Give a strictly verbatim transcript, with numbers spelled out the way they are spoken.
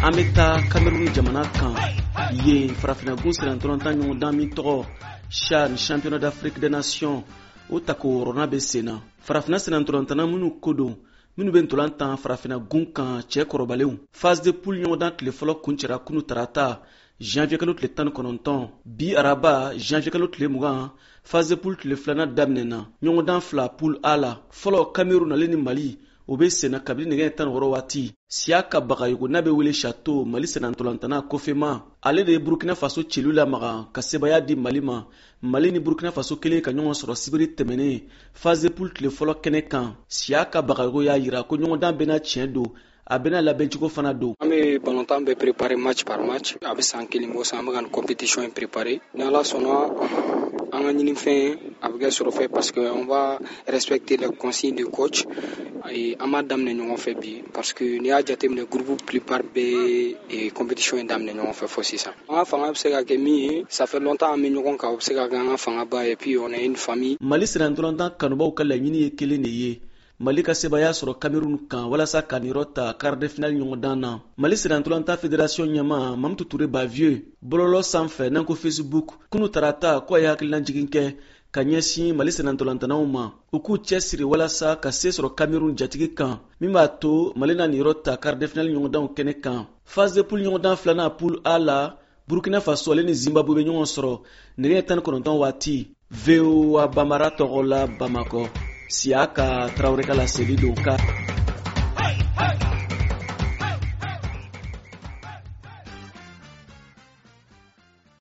an bɛ taa Cameroun jamana kan yen farafinagun sirantɔlɔntan ɲɔgɔndan min tɔgɔ CHAN Championnat d'Afrique des Nations o takorona bɛ sen na. Farafina sirantɔlɔntana minnu ko don minnu bɛ ntolantan farafinagun kan cɛ kɔrɔbalenw. Phase de poule ɲɔgɔndan tile fɔlɔ kuncɛra kunu tarata janvier kalo tile tan ni kɔnɔntɔn bi araba janvier kalo tile mugan phase de poule tile filanan daminɛna ɲɔgɔndan fila poule A la. Fɔlɔ Cameroun ale ni Mali o bɛ senna kabini nɛgɛ tan ni wɔɔrɔ waati. Siaka Bagayogo n'a bɛ wele Chateau Mali sirantɔlɔntana Kofema ale de ye Burkina Faso celu lamaga ka sebaya di Mali ma. Mali ni Burkina Faso kelen ka ɲɔgɔn sɔrɔ sibiri tɛmɛnen phase de poule tile fɔlɔ kɛnɛ kan. Siaka Bagayogo y'a jira ko ɲɔgɔndan bɛna tiɲɛ don a bɛna labɛncogo fana don. An bɛ balontan bɛ préparer match par match a bɛ san kelen bɔ san an bɛ ka nin compétition in préparer ni Ala sɔnna an ka ɲinifɛn a bɛ kɛ sɔrɔ fɛ parce que on va respecter les consignes du coach an m'a daminɛ ɲɔgɔn fɛ bi parce que n'i y'a jateminɛ groupe plupart bɛ compétition in daminɛ ɲɔgɔn fɛ fɔ sisan. An ka fanga bɛ se ka kɛ min ye ça fait longtemps an bɛ ɲɔgɔn kan o bɛ se ka kɛ an ka fanga ba et puis on est une famille. Mali sirantɔlɔntan kanubaw ka laɲini ye kelen de ye Mali ka sebaya sɔrɔ Cameroun kan walasa ka niyɔrɔ ta quart de finale ɲɔgɔndan na. Mali sirantɔlɔntan fédération ɲɛma Mamutu Ture Bavieux bɔlɔlɔ sanfɛ n'an ko Facebook kunu tarata ko a ye hakililajigin kɛ ka ɲɛsin Mali sirantɔlɔntanaw ma u k'u cɛ siri walasa ka se sɔrɔ Cameroun jatigi kan min b'a to Mali na niyɔrɔ ta quart de finale ɲɔgɔndanw kɛnɛ kan. Phase de poule ɲɔgɔndan filanan poule A la Burkina Faso ale ni Zimbabwe bɛ ɲɔgɔn sɔrɔ nɛgɛ tan ni kɔnɔntɔn waati. V O A Bamara tɔgɔ la Bamakɔ. Siaka Traoré ka laseli don ka